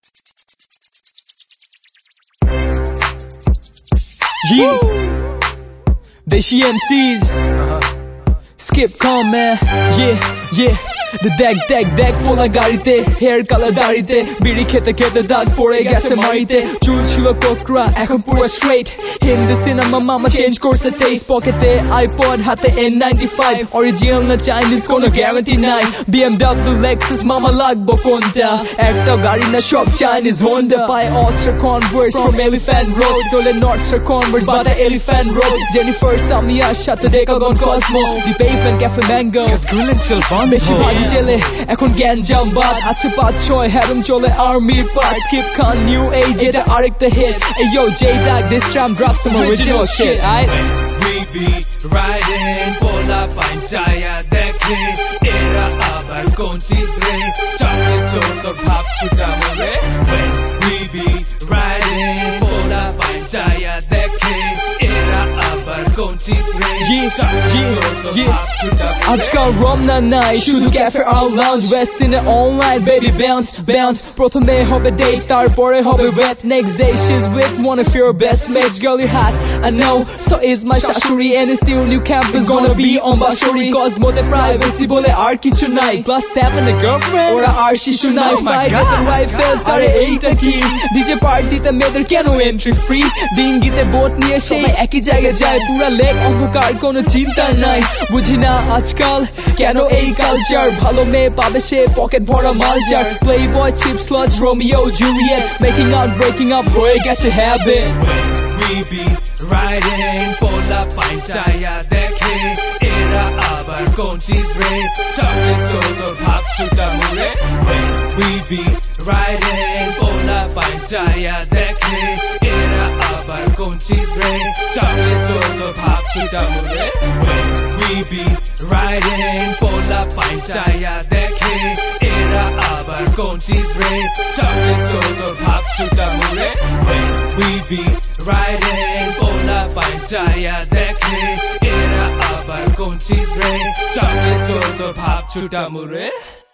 Yeah, Deshi MCs, Skip calm man, yeah. The deck ফোলা গাড়িতে hair colour দাড়িতে বিড়ি খেতে খেতে দাগ পড়ে গেছে মাড়িতে চুল ছিল কোকড়া এখন পুরো স্ট্রেট হিন্দি সিনেমা মামা চেঞ্জ করছে টেস্ট পকেটে আইপড হাতে N95 অরিজিনাল না চাইনিজ কোনো গ্যারান্টি নাই BMW Lexus মামা লাগবো কোনটা একটা গাড়ি না সব চাইনিজ হোন্ডা পায় All-Star Converse from Elephant Road দোলে North Star Converse বাটা Elephant Road Jennifer সামিয়ার সাথে Decagon Cosmo The Pavement Cafe Mango বেশি ভাগি জেলে এখন গ্যাঞ্জাম বাদ আছে 5-6 হ্যারম চলে আর্মির part Skip Khan New Age এটা আরেকটা hit Hey yo J-Dag this time drop some original shit aight We be riding pola panchaya dekhe era abar kon cheez re chakle chor bhab chuta mole When we be riding pola panchaya dekhe era abar kon cheez re chakle chor bhab chuta mole আজকাল রমনা নাই শুধু cafe আর lounge Westin online baby bounce প্রথমে হবে date তারপরে হবে wet next day she's with one of your best mates girl you hot I know so is my শাশুড়ি and it's your new campus gonna be on Bansari cause মধ্যে privacy বলে আর কিছু নাই plus 7 a girlfriend ওরা আর শিশু নাই fight with the rifles আরে এইটা কি DJ পার্টিতে মেয়েদের কেন এন্ট্রি ফ্রি ডিঙ্গিতে বোট নিয়ে সেই একই জায়গায় যায় পুরা লেক অন্ধকার কোনো চিন্তা নাই বুঝি না আজকাল কেন এই কালচার ভালো মেয়ে পাবে সে পকেট ভরা মালজার playboy cheap sludge Romeo Juliet making out breaking up হয়ে গেছে habit We be riding pola panchaya dekhe era abar kon cheez re chakle chor bhab chuta mole We be riding pola panchaya dekhe era abar kon cheez re chakle chor bhab chuta mole We be riding pola panchaya dekhe era abar kon cheez re chakle chor bhab chuta mole We be riding pola panchaya dekhe era abar kon cheez re chakle chor bhab chuta mole